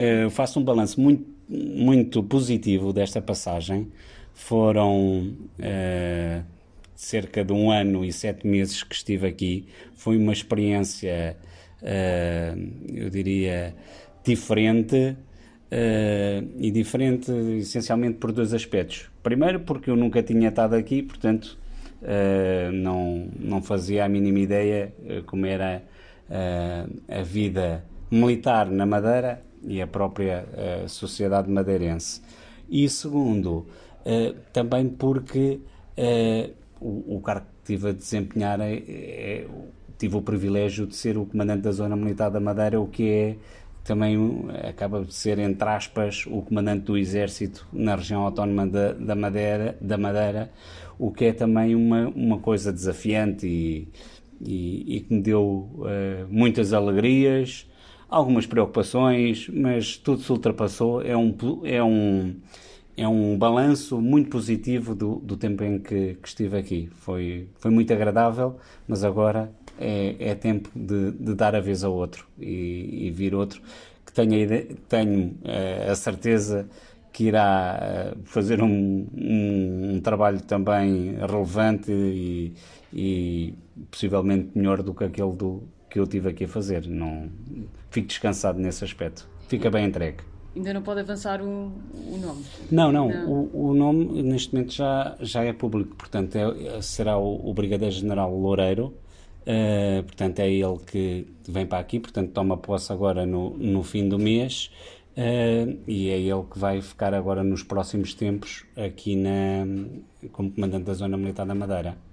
Eu faço um balanço muito positivo desta passagem. Foram cerca de 1 ano e 7 meses que estive aqui. Foi uma experiência, eu diria, diferente. E diferente essencialmente por dois aspectos. Primeiro, porque eu nunca tinha estado aqui, portanto, não fazia a mínima ideia como era a vida militar na Madeira e a própria sociedade madeirense. E segundo, também porque o cargo que estive a desempenhar tive o privilégio de ser o comandante da Zona Militar da Madeira, o que é também acaba de ser, entre aspas, o comandante do Exército na região autónoma da Madeira, o que é também uma coisa desafiante e que me deu muitas alegrias, algumas preocupações, mas tudo se ultrapassou. É um balanço muito positivo do tempo em que estive aqui. Foi muito agradável, mas agora é tempo de dar a vez a outro e vir outro que tenho a certeza que irá fazer um trabalho também relevante e possivelmente melhor do que aquele que eu tive aqui a fazer. Não, fico descansado nesse aspecto. Fica bem entregue. Ainda não pode avançar o nome? Não, não. Não. O nome neste momento já é público, portanto será o Brigadeiro-General Loureiro. Portanto é ele que vem para aqui, portanto toma posse agora no fim do mês. E é ele que vai ficar agora nos próximos tempos aqui como comandante da Zona Militar da Madeira.